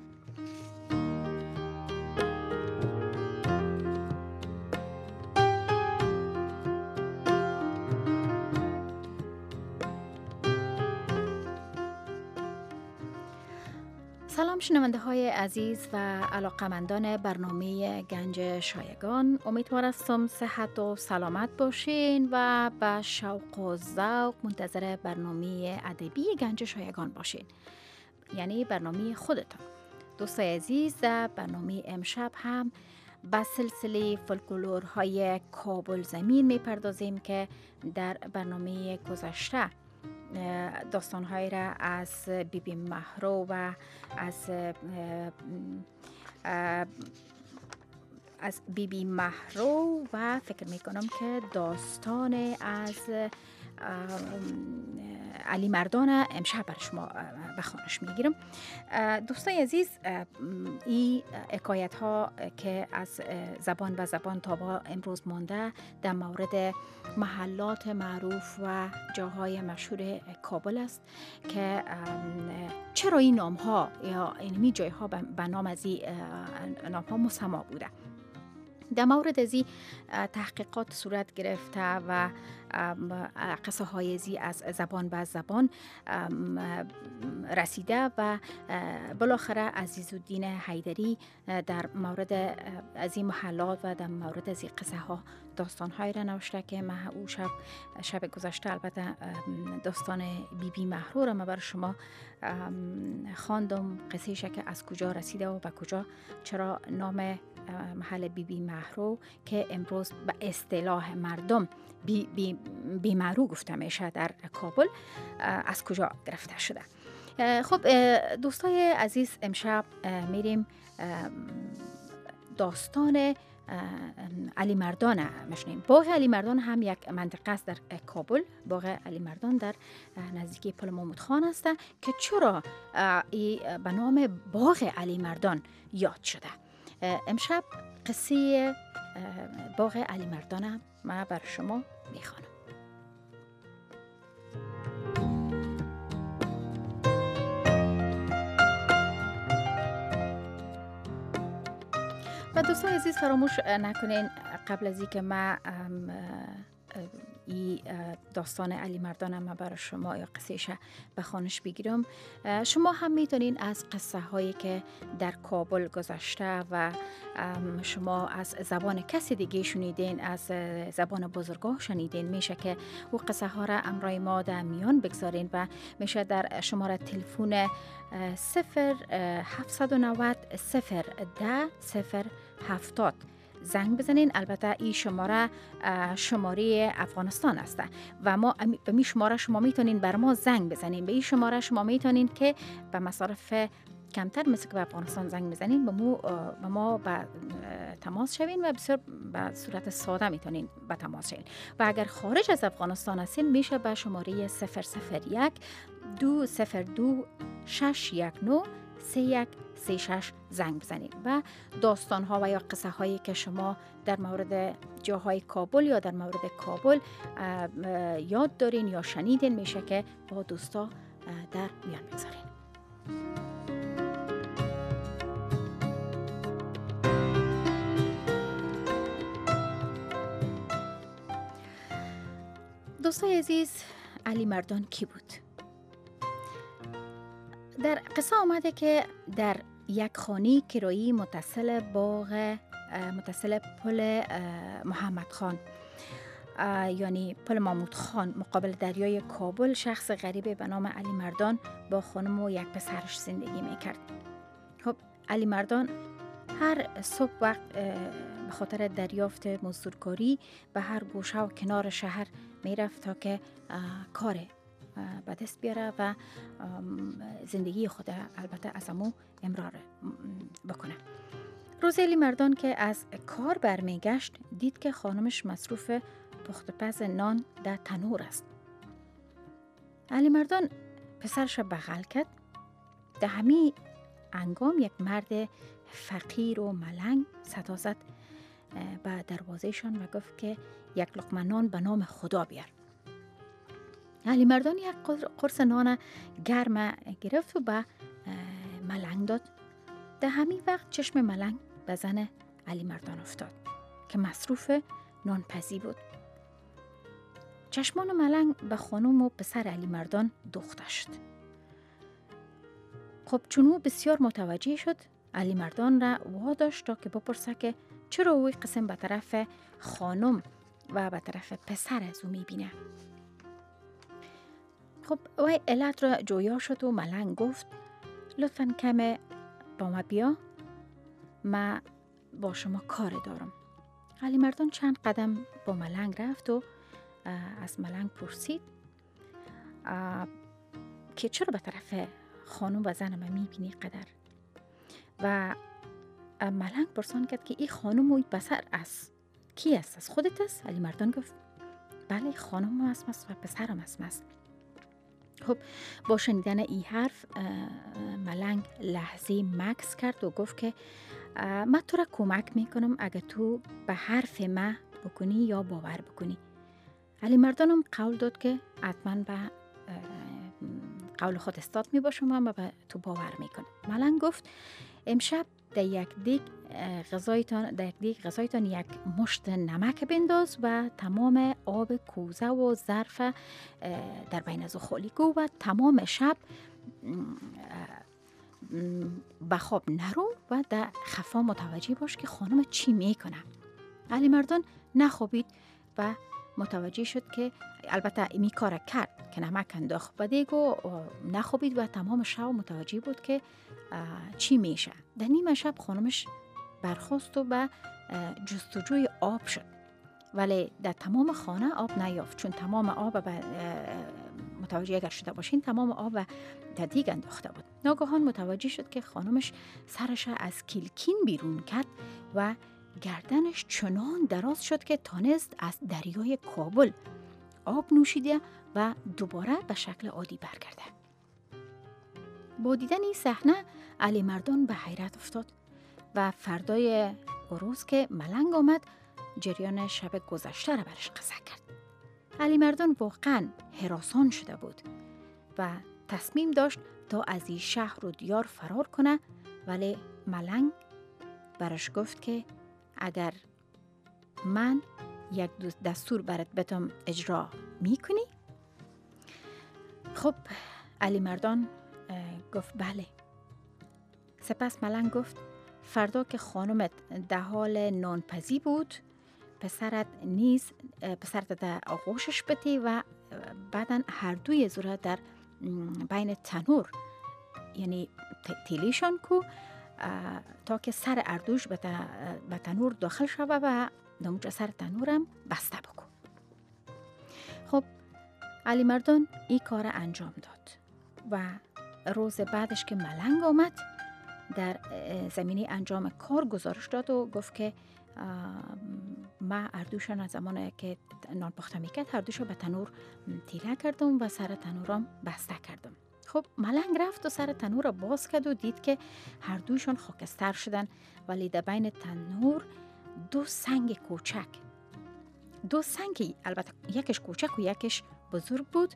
سلام شنونده های عزیز و علاقمندان برنامه گنج شایگان، امیدوار هستم صحت و سلامت باشین و با شوق و ذوق منتظر برنامه ادبی گنج شایگان باشین، یعنی برنامه خودتان. دوستای عزیز، برنامه امشب هم به سلسله فولکلورهای کابل زمین میپردازیم که در برنامه گذشته داستانهایی را از بیبی مهرو و از بیبی مهرو و فکر میکنم که داستان از علی مردان امشب بر شما بخوانش میگیرم. دوستای عزیز، این حکایت ها که از زبان به زبان تا با امروز مانده در مورد محلات معروف و جاهای مشهور کابل است که چرا این نام ها یا اینمی جای ها به نام از این نام ها مسما بوده. در مورد ازی تحقیقات صورت گرفته و قصه های ازی از زبان به زبان رسیده و بالاخره عزیزالدین حیدری در مورد از این محلات و در مورد از این قصه ها داستان های را نوشته که من او شب گذشته البته داستان بیبی مهرو را من بر شما خواندم، قصه که از کجا رسیده و به کجا، چرا نام محل بیبی مهرو که امروز به اصطلاح مردم بی مهرو گفته میشه در کابل از کجا گرفته شده. خب دوستای عزیز، امشب میریم داستان علی مردان میشنیم. باغ علی مردان هم یک منطقه است در کابل. باغ علی مردان در نزدیکی پل محمود خان است که چرا به نام باغ علی مردان یاد شده. امشب قصه باغ علی مردان من بر شما میخوانم. و دوستان عزیز، فراموش نکنین قبل از اینکه من این داستان علی مردان هم برای شما یا قصهش به خوانش بگیرم. شما هم میتونین از قصه هایی که در کابل گذشته و شما از زبان کسی دیگه شنیدین، از زبان بزرگاه شنیدین، میشه که او قصه ها را امرای ما در میان بگذارین و میشه در شماره تلفن 0790 010 070 زنگ بزنین. البته این شماره افغانستان است و ما به این شماره شما میتونین بر ما زنگ بزنین. به این شماره شما میتونین که به مصارف کمتر مثل که به افغانستان زنگ بزنین به ما به تماس شوین و بسیار به صورت ساده میتونین به تماس شوین. و اگر خارج از افغانستان هستین میشه به شماره 001 202 619 3136 زنگ بزنید و داستان ها و یا قصه هایی که شما در مورد جاهای کابل یا در مورد کابل یاد دارین یا شنیدین میشه که با دوستا در میان بگذارین. دوستای عزیز، علی مردان کی بود؟ در قصه آمده که در یک خانه کرایی متصل پل محمد خان یعنی پل محمود خان مقابل دریای کابل شخص غریبی به نام علی مردان با خانم و یک پسرش زندگی میکرد. خب علی مردان هر صبح وقت به خاطر دریافت مزدورکاری به هر گوشه و کنار شهر میرفت تا که کار به دست بیاره و زندگی خود البته از امو امرار بکنه. روز علی مردان که از کار برمیگشت دید که خانمش مصروف پخت پز نان در تنور است. علی مردان پسرش بغل کرد. در همین انگام یک مرد فقیر و ملنگ صدا زد به دروازهشان و گفت که یک لقمه نان به نام خدا بیار. علی مردان یک قرص نان گرم گرفت و به ملنگ داد. در همین وقت چشم ملنگ به زن علی مردان افتاد که مصروف نانپزی بود. چشمان ملنگ به خانم و پسر علی مردان دوخته شد. خب چون او بسیار متوجه شد، علی مردان را واداشت تا که بپرسه که چرا اوی قسم به طرف خانم و به طرف پسر از او میبینه. خب وی علت را جویا شد و ملنگ گفت لطفاً کم با ما بیا، ما با شما کار دارم. علی مردان چند قدم با ملنگ رفت و از ملنگ پرسید که چرا به طرف خانم و زن ما میبینی قدر؟ و ملنگ پرسان کرد که این خانم و این پسر است کی است؟ از خودت است؟ علی مردان گفت بله خانم است و پسرم است. خب با شنیدن این حرف ملنگ لحظه مکث کرد و گفت که من تو را کمک میکنم اگه تو به حرف من بکنی یا باور بکنی. علی مردانم قول داد که حتما به قول خود استاد می باشم و به تو باور میکنم. ملنگ گفت امشب در یک دیگ غذایتان یک مشت نمک بنداز و تمام آب کوزه و ظرف در بین از خالی گو و تمام شب به خواب نرو و در خفا متوجه باش که خانم چی میکنه. علی مردان نخوابید و متوجه شد که البته ایمی کار کرد که نمک انداخت به دیگ و نخوابید و تمام شب متوجه بود که چی میشه. در نیمه شب خانمش برخاست و به جستجوی آب شد ولی در تمام خانه آب نیافت، چون تمام آب متوجه اگر شده باشین تمام آب در دیگ انداخته بود. ناگهان متوجه شد که خانمش سرش از کلکین بیرون کرد و گردنش چنان دراز شد که تانست از دریای کابل آب نوشیده و دوباره به شکل عادی برگرده. با دیدن این صحنه علی مردان به حیرت افتاد و فردای روز که ملنگ آمد جریان شب گذشته را برش قصه کرد. علی مردان واقعا هراسان شده بود و تصمیم داشت تا از این شهر و دیار فرار کنه، ولی ملنگ برش گفت که اگر من یک دستور برات بتم اجرا میکنی؟ خب علی مردان گفت بله. سپس ملنگ گفت فردا که خانمت در حال نانپزی بود پسرت در آغوشش بتی و بعدا هر دوی زوره در بین تنور یعنی تیلیشان کو تا که سر اردوش به تنور داخل شوه و نموجه سر تنورم بسته بکو. خب علی مردان این کار انجام داد و روز بعدش که ملنگ آمد در زمینی انجام کار گزارش داد و گفت که ما اردوشان از زمانی که نان پخته میکرد اردوشو به تنور تیله کردم و سر تنورم بسته کردم. خب ملنگ رفت و سر تنور را باز کرد و دید که هر دوشان خاکستر شدن ولی در بین تنور دو سنگ کوچک، دو سنگی البته یکش کوچک و یکش بزرگ بود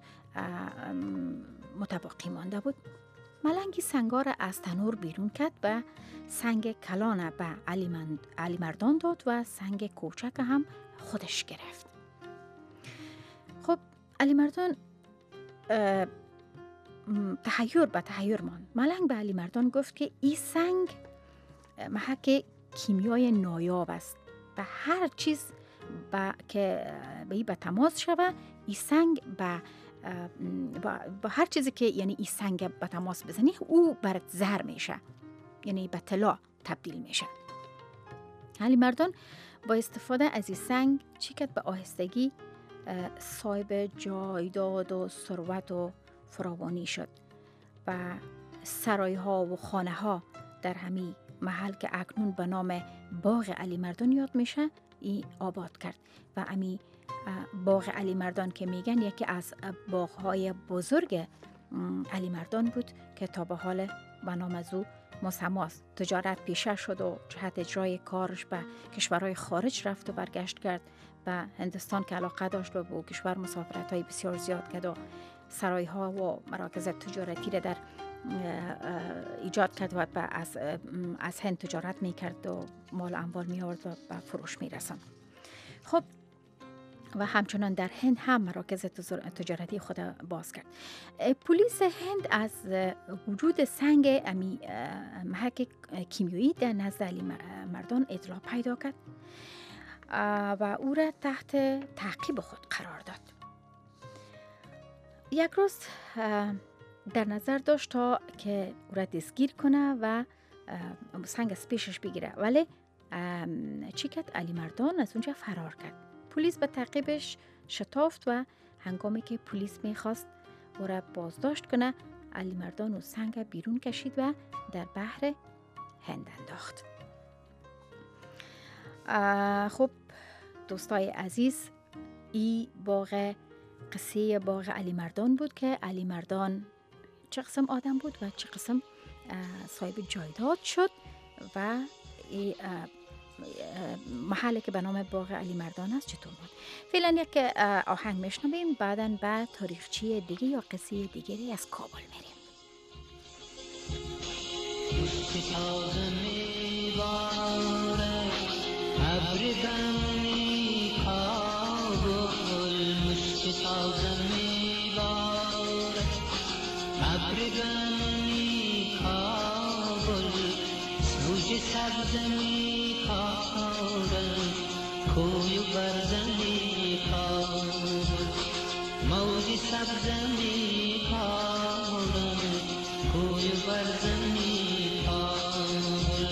متباقی مانده بود. ملنگی سنگا را از تنور بیرون کرد و سنگ کلان به علی مردان داد و سنگ کوچک هم خودش گرفت. خب علی مردان تحیر ماند. ملنگ به علی مردان گفت که این سنگ محک کیمیای نایاب است و هر چیز که به تماس شوه این سنگ با هر چیزی که یعنی این سنگ به تماس بزنی او برات زهر میشه، یعنی به طلا تبدیل میشه. علی مردان با استفاده از این سنگ چی کرد؟ به آهستگی صاحب جایداد و ثروت و فراوانی شد و سرایها و خانه ها در همین محل که اکنون به نام باغ علی مردان یاد میشه این آباد کرد و امی باغ علی مردان که میگن یکی از باغهای بزرگ علی مردان بود که تا به حال به نام از او مسماست. تجارت پیشه شد و جهت اجرای کارش به کشورهای خارج رفت و برگشت کرد. به هندوستان که علاقه داشت و به کشور مسافرت های بسیار زیاد کرد و سرایها و مراکز تجارتی را در ایجاد کرد و از هند تجارت میکرد و مال اموال میارد و به فروش میرساند. خب و همچنان در هند هم مراکز تجارتی خود باز کرد. پلیس هند از وجود سنگ محک کیمیایی در نزد علی مردان اطلاع پیدا کرد و او را تحت تعقیب خود قرار داد. یک روز در نظر داشت تا که او را دستگیر کنه و سنگ از پیشش بگیره، ولی چی کرد؟ علی مردان از اونجا فرار کرد. پلیس به تعقیبش شتافت و هنگامی که پلیس میخواست او را بازداشت کنه علی مردان و سنگ بیرون کشید و در بحر هند انداخت. خب دوستای عزیز، این قصه باغ علی مردان بود که علی مردان چه قسم آدم بود و چه قسم صاحب جایداد شد و محلی که به نام باغ علی مردان است چطور بود. فعلا یک آهنگ میشنویم، بعداً به تاریخچه دیگه یا قصه دیگری از کابل میریم. کوی برزنی کابل موجی سبزنی کابل کوی برزنی کابل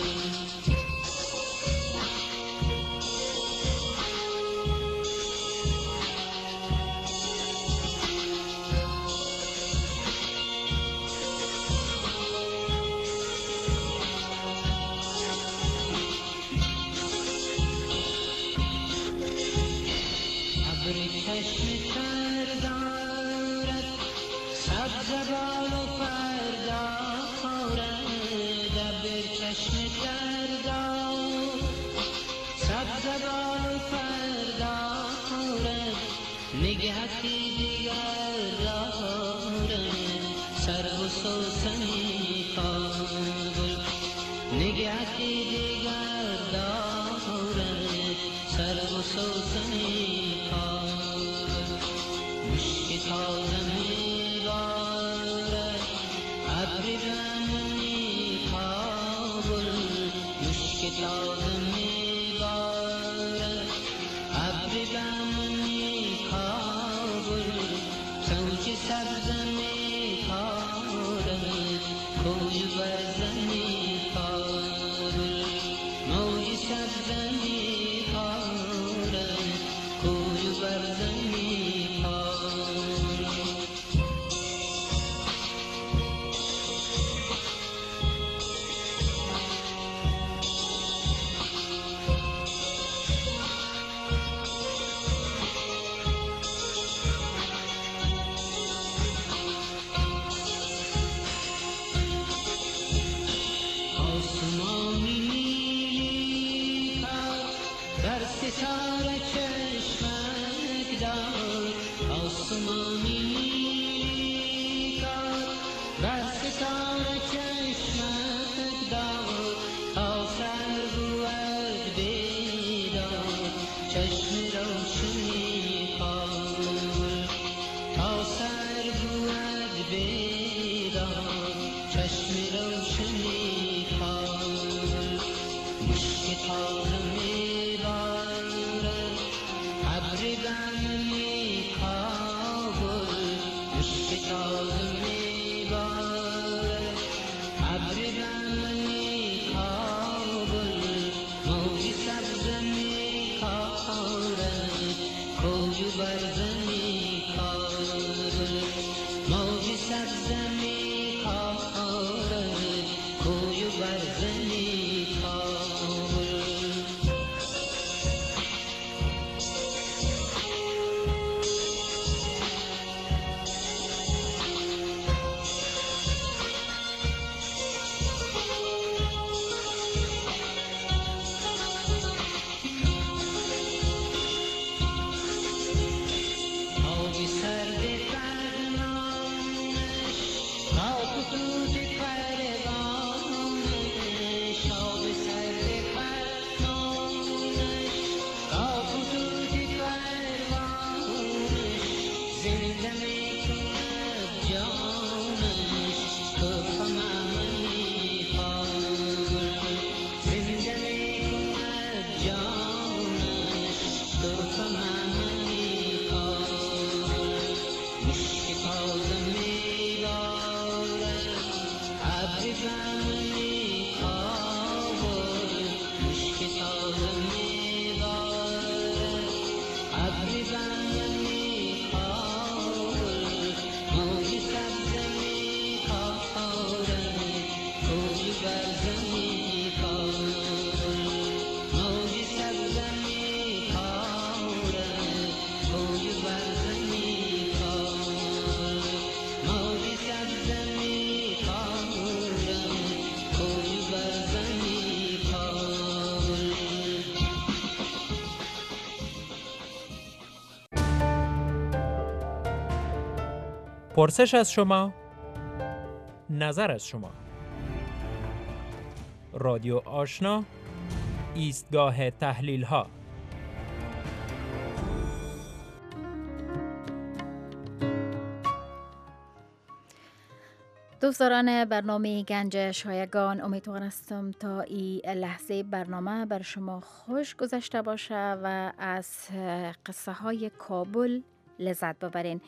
نگهتی دیگر دارد سر و سوسنی تازه میبارد ابر بهمنی کابل سوچ سبز میکارد کوی برزنی کابل موی سبز میکارد کوی برزنی کابل پرسش از شما، نظر از شما. رادیو آشنا، ایستگاه تحلیل ها. دوستداران برنامه گنج شایگان، امیدوار هستم تا این لحظه برنامه بر شما خوش گذشته باشه و از قصه های کابل لذت ببرین.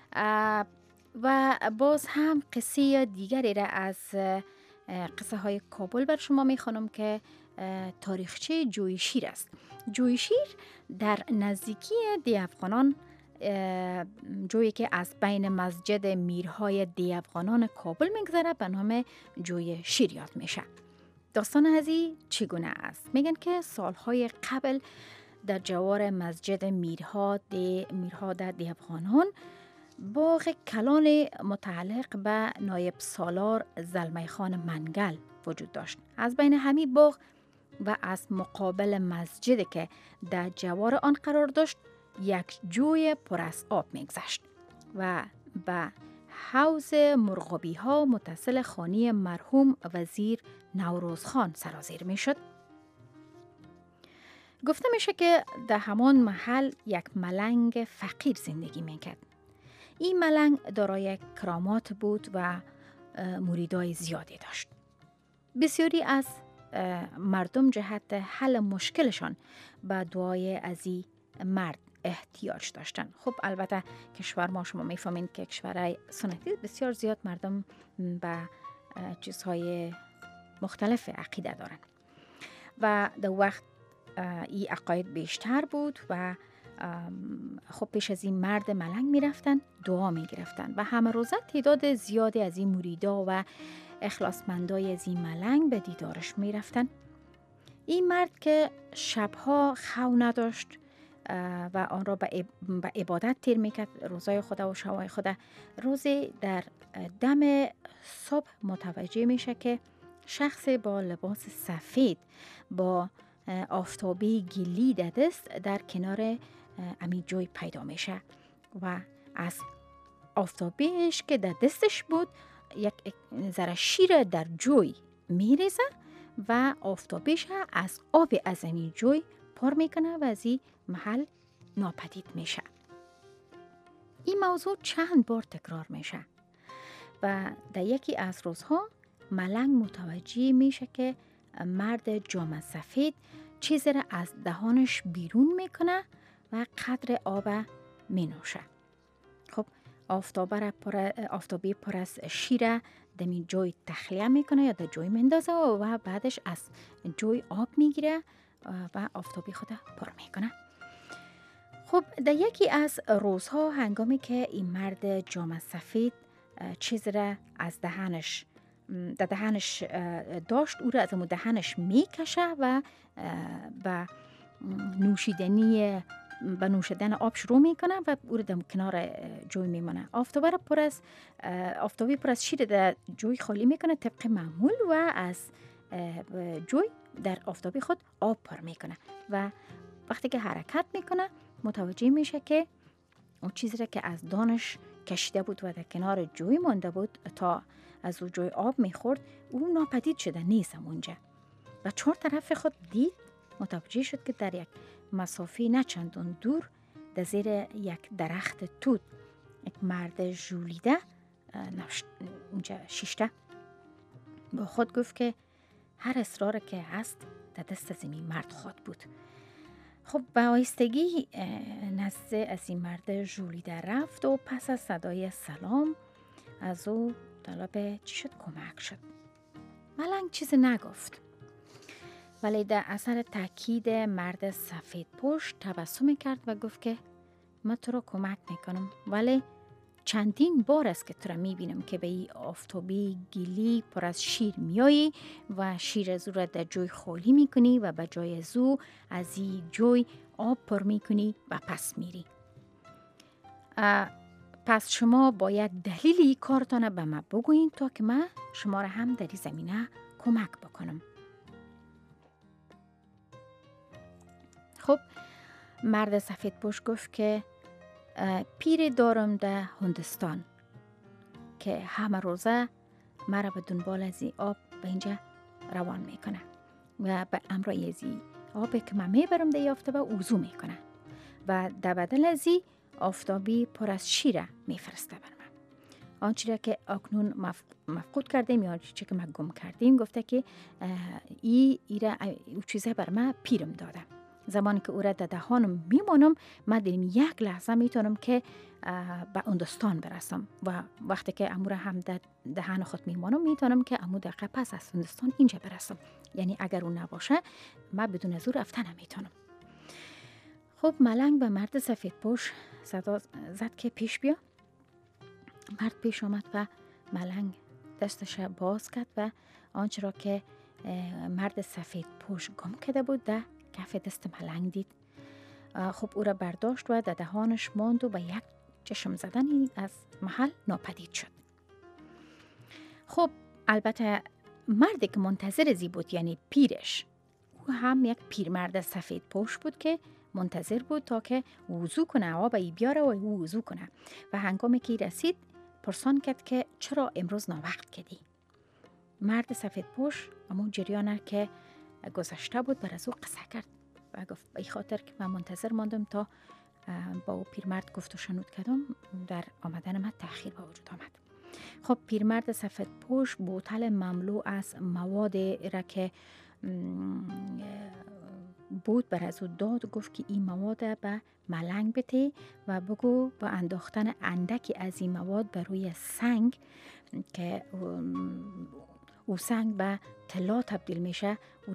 و باز هم قصه دیگری را از قصه های کابل بر شما میخوانم که تاریخچه جوی شیر است. جوی شیر در نزدیکی دیوخانان، جویی که از بین مسجد میرهای دیوخانان کابل میگذره به نام جوی شیر یاد میشه. داستان هزی چگونه است؟ میگن که سالهای قبل در جوار مسجد میرها در دیوخانان باغ کلان متعلق به نایب سالار زلمی خان منگل وجود داشت. از بین همین باغ و از مقابل مسجد که در جوار آن قرار داشت یک جوی پر از آب میگذشت و به حوض مرغابی ها متصل خانه مرحوم وزیر نوروز خان سرازیر میشد. گفته میشه که در همان محل یک ملنگ فقیر زندگی میکرد. این ملنگ دارای کرامات بود و مریدای زیادی داشت. بسیاری از مردم جهت حل مشکلشان به دعای از این مرد احتیاج داشتن. خب البته کشور ما شما میفهمین که کشورهای سنتی بسیار زیاد مردم به چیزهای مختلف عقیده دارن و در وقت این عقاید بیشتر بود و خب پیش از این مرد ملنگ میرفتن دعا میگرفتن و همه روزه تعداد زیادی از این مریدا و اخلاصمندای از این ملنگ به دیدارش میرفتن. این مرد که شبها خو نداشت و آن را به عبادت تیر میکرد، روزای خدا و شبای خدا، روزی در دم صبح متوجه میشه که شخص با لباس سفید با آفتابی گلی در دست در کنار امی جوی پیدا میشه و از آفتابیش که در دستش بود یک ذره شیر در جوی میریزه و آفتابیش از آب از امی جوی پر میکنه و از این محل ناپدید میشه. این موضوع چند بار تکرار میشه و در یکی از روزها ملنگ متوجه میشه که مرد جامه سفید چیزی را از دهانش بیرون میکنه و قدر آب مینوشه. خب آفتابی پر از شیر دمی جوی تخلیه میکنه یا در جوی مندازه و بعدش از جوی آب میگیره و آفتابی خود پر میکنه. خب در یکی از روزها هنگامی که این مرد جامه سفید چیز را از دهنش داشت، او را از دهنش میکشه و به نوشیدن آب شروع میکنه و او را در کنار جوی میمونه. آفتابی پر از شیر در جوی خالی میکنه طبق معمول و از جوی در آفتابی خود آب پر میکنه و وقتی که حرکت میکنه متوجه میشه که اون چیزی را که از دانش کشیده بود و در کنار جوی مانده بود تا از اون جوی آب میخورد اون ناپدید شده نیست اونجا و چهار طرف خود دید. متوجه شد که در یک مسافه نه چندان دور در زیر یک درخت توت یک مرد ژولیده اونجا شیشته. با خود گفت که هر اصرار که هست در دست از این مرد خود بود. خب به آهستگی نزد از این مرد ژولیده رفت و پس از صدای سلام از او طلب چی شد کمک شد. ملنگ چیزی نگفت ولی در اثر تاکید مرد سفید پوش تبسم کرد و گفت که من تو رو کمک میکنم ولی چندین بار است که تو را میبینم که به این آفتابی گلی پر از شیر میایی و شیر از او را در جوی خالی میکنی و به جای از او از این جوی آب پر میکنی و پس میری. پس شما باید دلیل این کارتان به من بگوین تا که من شما را هم در این زمینه کمک بکنم. خب مرد سفید پوش گفت که پیر دارم در هندوستان که همه روزه مرا به دنبال از این آب به اینجا روان میکنه و به امرای از این آب که من میبرم در آفتابه وضو میکنه و در بدل از این آفتابی پر از شیر میفرسته بر من. آنچه که اکنون مفقود کردیم یا آنچه که من گم کردیم گفته که این چیزه بر من پیرم داده. زمانی که او را در دهانم میمانم من در یک لحظه میتونم که به هندوستان برسم و وقتی که امو را هم در دهان خود میمانم میتونم که امو دقیقه پس از هندوستان اینجا برسم. یعنی اگر اون نباشه من بدون از او رفتن نمیتونم. خب ملنگ به مرد سفید پوش صدا زد که پیش بیا. مرد پیش آمد و ملنگ دستش باز کرد و آنچه را که مرد سفید پوش گم کرده بود در کف دست ملنگ دید. خب او را برداشت و در دهانش ماند و به یک چشم زدنی از محل ناپدید شد. خب البته مردی که منتظر زی بود یعنی پیرش، او هم یک پیرمرد سفید پوش بود که منتظر بود تا که وضو کنه، آب ای بیاره و او وضو کنه و هنگامی که رسید پرسان کرد که چرا امروز ناوقت کردی؟ مرد سفید پوش اما جریان که گذشته بود بر از او قصه کرد و گفت به خاطر که من منتظر ماندم تا با او پیرمرد گفت و شنود کردم در آمدن من تأخیر به وجود آمد. خب پیرمرد سفید پوش بوتل مملو از مواد را که بود بر از او داد و گفت که این مواد به ملنگ بده و بگو با انداختن اندکی از این مواد بر روی سنگ که او سنگ به طلا تبدیل میشه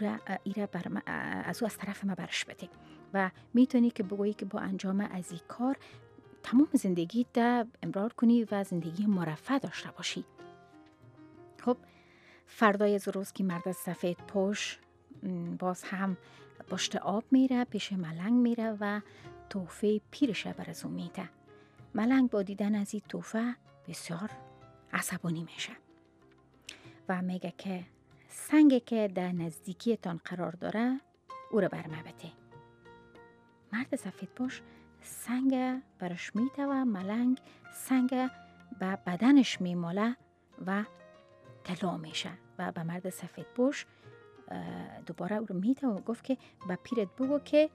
از او از طرف ما برش بده و میتونی که بگویی که با انجام از این کار تمام زندگی تا امرار کنی و زندگی مرفه داشته باشی. خب فردای روز که مرد سفید پوش باز هم پشت آب میره، پیش ملنگ میره و تحفه پیرش برازو میده. ملنگ با دیدن از این تحفه بسیار عصبانی میشه و میگه که سنگی که در نزدیکیتان قرار داره او را بر ما بده. مرد سفید پوش سنگ برش میده و ملنگ سنگ به بدنش میماله و طلا میشه و به مرد سفید پوش دوباره او رو میده و گفت که به پیرت بگو که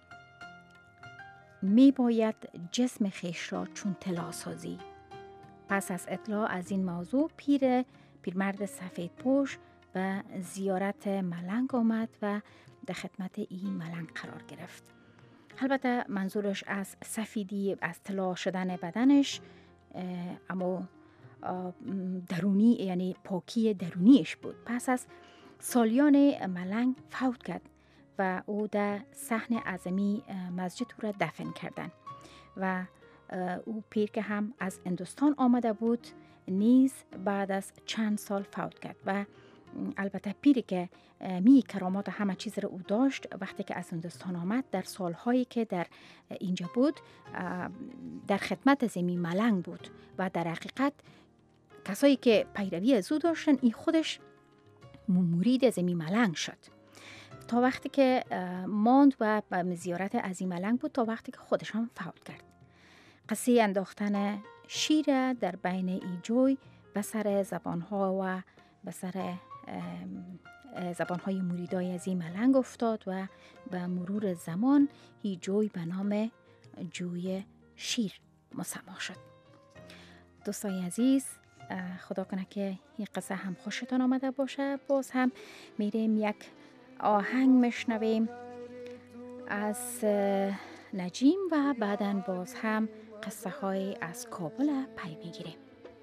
میباید جسم خیش را چون طلا سازی. پس از اطلاع از این موضوع پیرمرد سفید پوش به زیارت ملنگ آمد و در خدمت این ملنگ قرار گرفت. البته منظورش از سفیدی از طلا شدن بدنش اما درونی یعنی پاکی درونیش بود. پس از سالیان ملنگ فوت کرد و او در صحن اعظمی مسجد او را دفن کردند و او پیر که هم از هندوستان آمده بود نیز بعد از چند سال فوت کرد و البته پیری که کرامات همه چیز را او داشت وقتی که از هندوستان آمد در سالهایی که در اینجا بود در خدمت زمین ملنگ بود و در حقیقت کسایی که پیروی از او داشتن این خودش مرید زمین ملنگ شد تا وقتی که ماند و زیارت عظیم ملنگ بود تا وقتی که خودش هم فوت کرد. قصه انداختن شیر در بین ای جوی به سر زبانها و به سر زبانهای مریدای عظیم ملنگ افتاد و به مرور زمان ای جوی به نام جوی شیر مسما شد. دوستای عزیز خدا کنه که این قصه هم خوشتان آمده باشه. باز هم میریم یک آهنگ میشنویم از نجیم و بعداً باز هم قصه های از کابل پی میگیریم.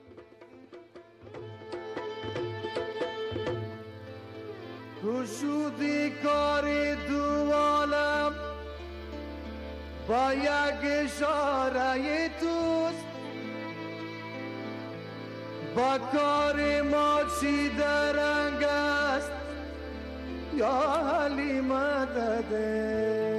گشودی کار دو عالم با یک اشاره توست با کار ما چی درنگ است یا حلی مدده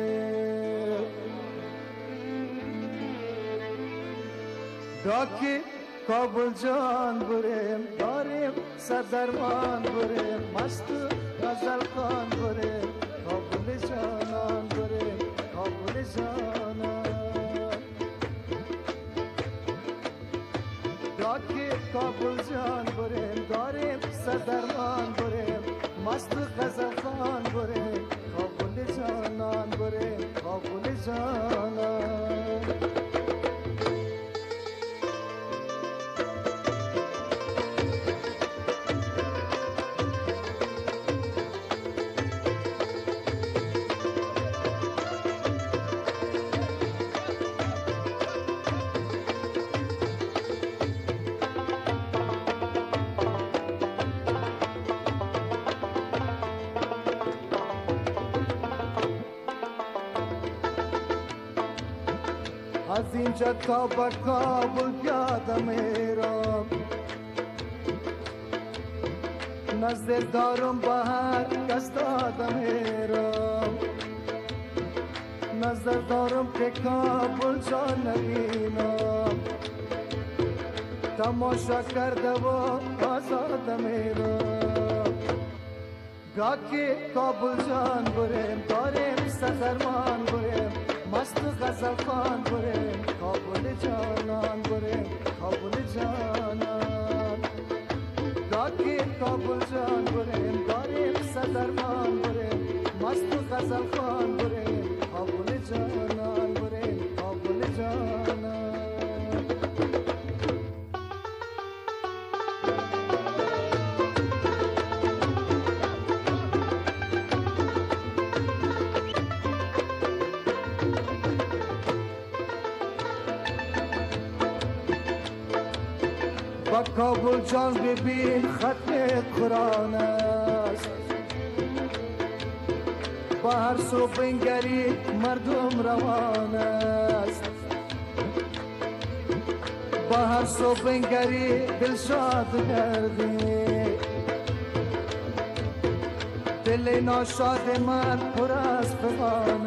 داکی کابل جان بریم داریم صدرمان بریم مستو غزل خان بریم کابل جانان بریم کابل جانان داکی کابل جان بریم داریم صدرمان بریم مستو غزل خان بریم کابل جانان بریم کابل جانان از اینجا تا به کابل پیاده میرم نزد دارم به هر کس داده میرم نزد دارم که کابل جان نبینم تماشا کرده و آزاده میرم گاکی کابل جان بریم داریم صدرمان بریم مست غزل خان بریم کابل جانان بریم کابل جانان گاکی کابل جان بریم داریم صدرمان بریم مست غزل خان بریم کابل جانان بریم کابل جانان کابل جان ببین ختم قرآن است با هر سو بنگری مردم روان است با هر سو بنگری دل شاد گردی دل ناشاد من پر از فغان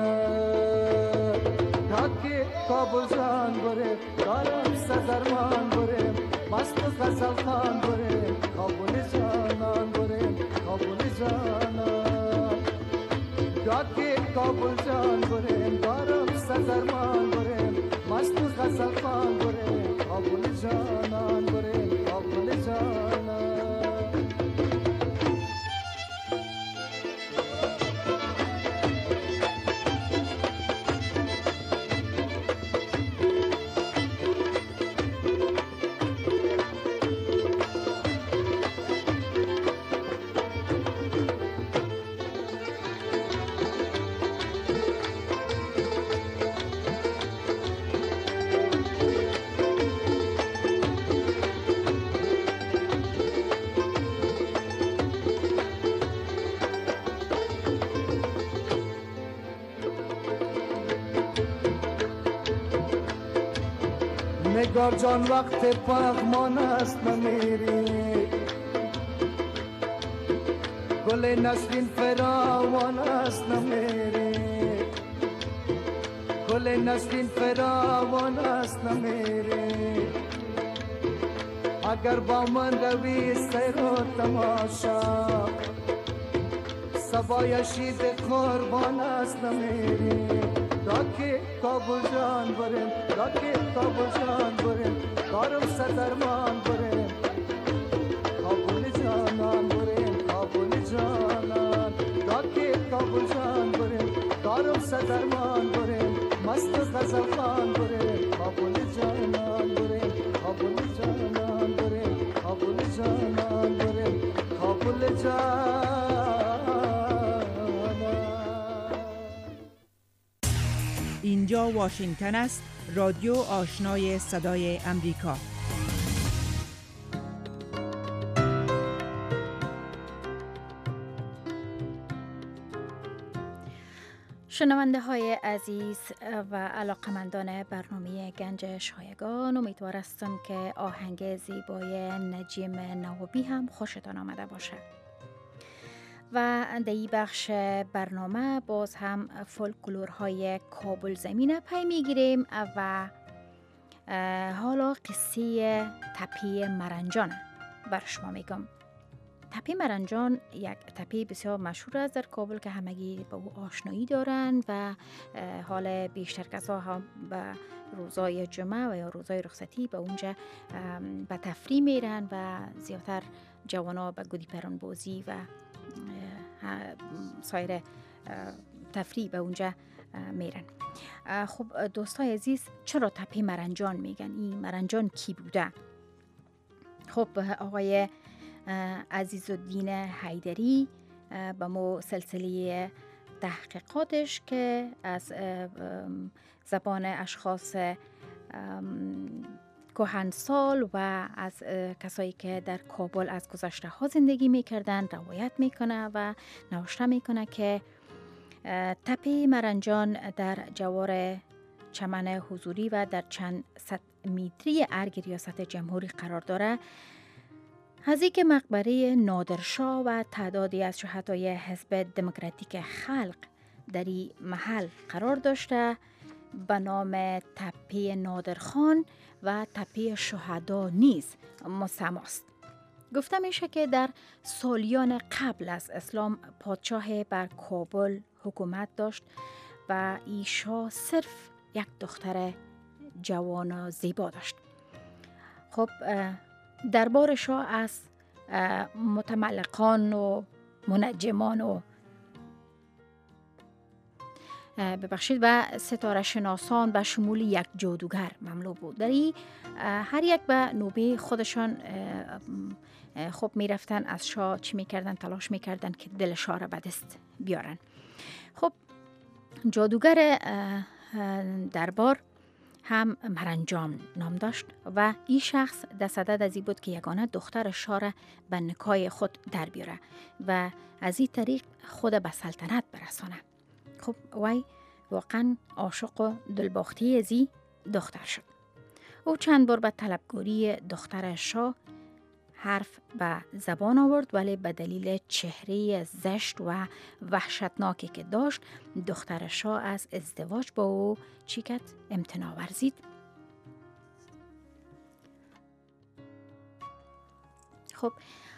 تا که کابل جان بره دارم سدرمان بره مست غزل خان بره کابل جانان بره کابل جانان تا که کابل جان بره دارم سدرمان بره مست غزل خان بره کابل جانان بره کابل جانان نگار جان وقت پغمان است نمیری گل نسرین فراوان است نمیری گل نسرین فراوان است نمیری اگر با من روی سیر و تماشا سبای شید قربان است نمیری تا که کابل جان بریم تا که کابل جان بریم کارم سدرمان بریم کابل جانان بریم کابل جانان تا که کابل جان بریم کارم سدرمان بریم مست غزل خان بریم کابل جانان بریم کابل جانان بریم کابل جانان بریم کابل جانان. اینجا واشنگتن است، رادیو آشنای صدای امریکا. شنونده های عزیز و علاقمندان برنامه گنج شایگان، امیدوار هستم که آهنگ زیبای نجیم نوابی هم خوشتان آمده باشه. و در این بخش برنامه باز هم فولکلورهای کابل زمین پی میگیریم و حالا قصه تپه مرنجان بر شما میگم. تپه مرنجان یک تپه بسیار مشهور است در کابل که همگی با او آشنایی دارن و حال بیشتر کسا هم به روزای جمعه و یا روزای رخصتی به اونجا به تفریح میرن و زیادتر جوانا به گودی پران بازی و سایر تفریح به اونجا میرن. خب دوستای عزیز، چرا تپه مرنجان میگن؟ این مرنجان کی بوده؟ خب آقای عزیزالدین حیدری به مو سلسله تحقیقاتش که از زبان اشخاص کهنسال و از کسایی که در کابل از گذشته ها زندگی میکردن روایت میکنه و نوشته میکنه که تپه مرنجان در جوار چمن حضوری و در چند صد متری ارگ ریاست جمهوری قرار داره. نزدیک مقبره نادرشاه و تعدادی از شهدای حزب دموکراتیک خلق در این محل قرار داشته به نام تپه نادرخان و تپه شهدا نیز مسماست. گفته میشه که در سالیان قبل از اسلام پادشاه بر کابل حکومت داشت و ایشا صرف یک دختر جوان و زیبا داشت. خب دربار شاه از متملقان و منجمان و و ستاره شناسان به شمول یک جادوگر مملو بود. در این هر یک به نوبه خودشان خب میرفتن از شاه چی میکردن؟ تلاش میکردن که دل شاه را به دست بیارن. خب جادوگر دربار هم مرنجان نام داشت و این شخص دستدد از این بود که یگانه دختر شاه را به نکای خود در بیاره و از این طریق خود به سلطنت برسانه. خب وی واقعا عاشق و دلباختی از این دختر شد. او چند بار به طلبگاری دختر شاه حرف به زبان آورد، ولی به دلیل چهره زشت و وحشتناکی که داشت دختر شاه از ازدواج با او امتناع ورزید. خب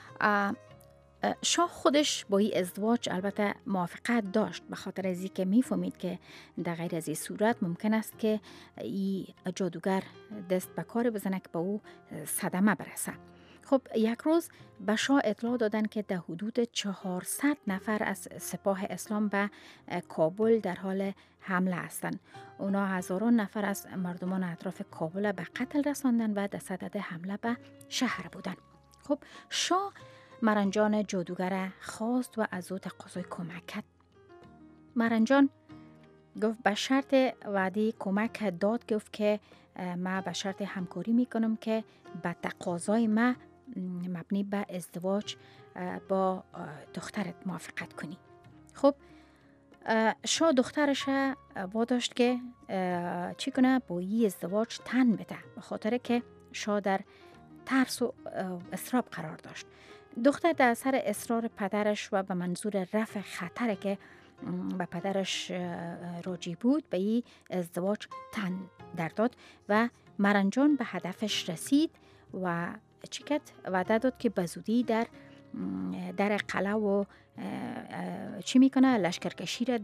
شاه خودش با این ازدواج البته موافقت داشت، به خاطر از اینکه میفهمید که در غیر از این صورت ممکن است که این جادوگر دست به کار بزنه که به او صدمه برسه. خب یک روز به شاه اطلاع دادن که در حدود 400 نفر از سپاه اسلام به کابل در حال حمله هستند. اونا هزاران نفر از مردمان اطراف کابل به قتل رساندن و در صدد حمله به شهر بودن. خب شاه مرنجان جادوگر خواست و از او تقاضای کمک کرد. مرنجان گفت به شرط وعده کمک داد، گفت که ما به شرط همکاری میکنم که به تقاضای ما مبنی به ازدواج با دخترت موافقت کنی. خب شاه دخترش واداشت که چی کنه، با این ازدواج تن بده، به خاطر که شاه در ترس و اضطراب قرار داشت. دختر در اثر اصرار پدرش و به منظور رفع خطر که به پدرش راجع بود به این ازدواج تن در داد و مرنجان به هدفش رسید و چیکت وعده داد که بزودی در قلعه و چی میکنه، لشکرکشی را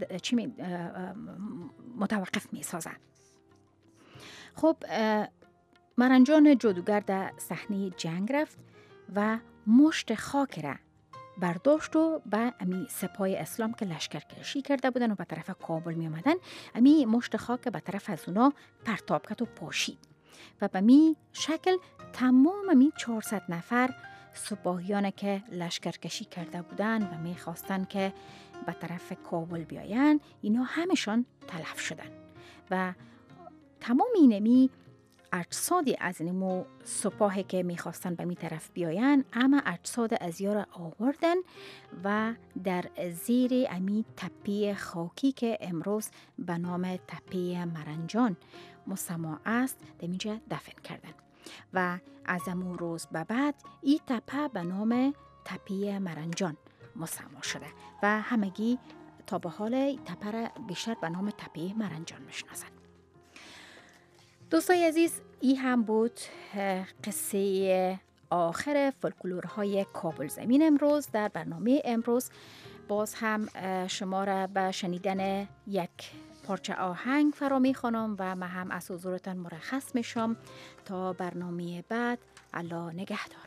متوقف میسازه. خب مرنجان جادوگر در صحنه جنگ رفت و مشت خاک را برداشت و به امی سپاه اسلام که لشکرکشی کرده بودن و به طرف کابل می آمدن، امی مشت خاک به طرف از اونا پرتاب کرد و پاشید و به می شکل تمام امی 400 نفر سپاهیان که لشکرکشی کرده بودن و می خواستن که به طرف کابل بیاین، اینا همشان تلف شدن و تمام اینمی اجسادی از نمو سپاهی که میخواستن به می طرف بیاین، اما اجساد از یار آوردن و در زیر امی تپه خاکی که امروز به نام تپه مرنجان مسمى است دمیجا دفن کردن و از امون روز به بعد این تپه به نام تپه مرنجان مسمى شده و همگی تا به حال تپه را بیشتر به نام تپه مرنجان میشناسند. دوستای عزیز، این هم بود قصه آخر فولکلورهای کابل زمین امروز. در برنامه امروز باز هم شما را به شنیدن یک پارچه آهنگ فرا می‌خوانم و من هم از حضورتان مرخص میشم تا برنامه بعد. الله نگهدار.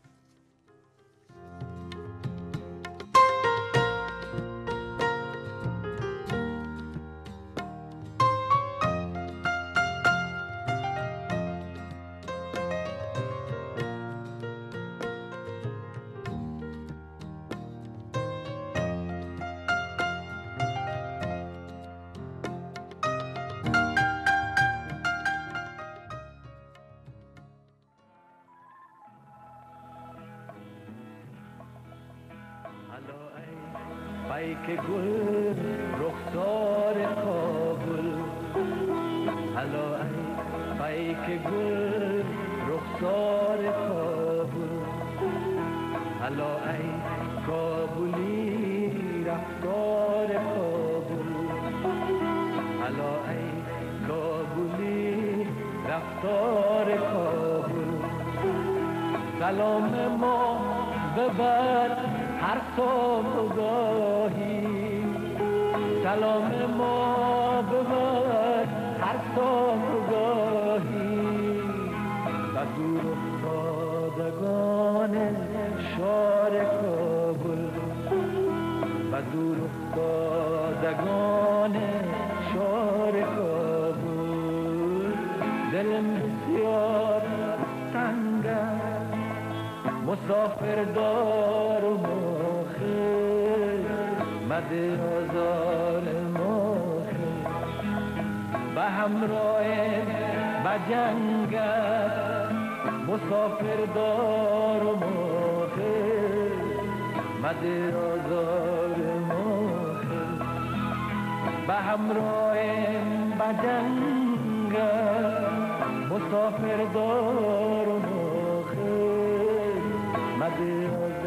پیک گل رخسار کابل، هلا ای پیک گل رخسار کابل، هلا ای کابلی رفتار کابل، هلا ای کابلی رفتار کابل. سلام ما ببر هر صبحگاهی، سلام ما ببر هر صبحگاهی، و دور افتادگان شار کابل، و دور افتادگان شار کابل. دلم بسیار تنگ است، مسافر دار و مده آزار ما به همراه بجنگت مسافر دار و ماخر مده آزار ماخر به همراهم بجنگت مسافر دار و ماخر مده آزار